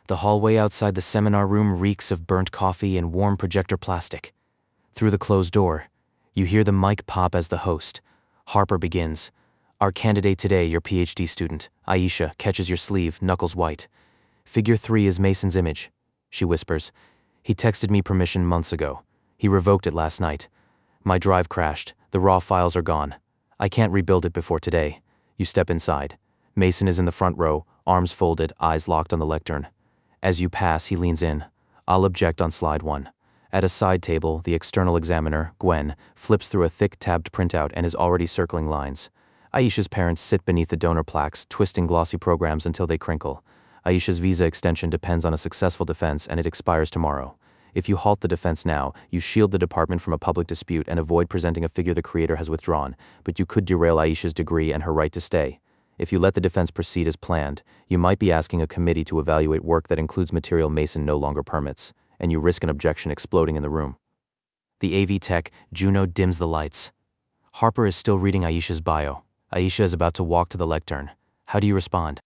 The hallway outside the seminar room reeks of burnt coffee and warm projector plastic. Through the closed door, you hear the mic pop as the host, Harper, begins. Our candidate today, your PhD student, Aisha, catches your sleeve, knuckles white. Figure 3 is Mason's image, she whispers. He texted me permission months ago. He revoked it last night. My drive crashed. The raw files are gone. I can't rebuild it before today. You step inside. Mason is in the front row, arms folded, eyes locked on the lectern. As you pass, he leans in. I'll object on slide 1. At a side table, the external examiner, Gwen, flips through a thick tabbed printout and is already circling lines. Aisha's parents sit beneath the donor plaques, twisting glossy programs until they crinkle. Aisha's visa extension depends on a successful defense and it expires tomorrow. If you halt the defense now, you shield the department from a public dispute and avoid presenting a figure the creator has withdrawn, but you could derail Aisha's degree and her right to stay. If you let the defense proceed as planned, you might be asking a committee to evaluate work that includes material Mason no longer permits, and you risk an objection exploding in the room. The AV tech, Juno, dims the lights. Harper is still reading Aisha's bio. Aisha is about to walk to the lectern. How do you respond?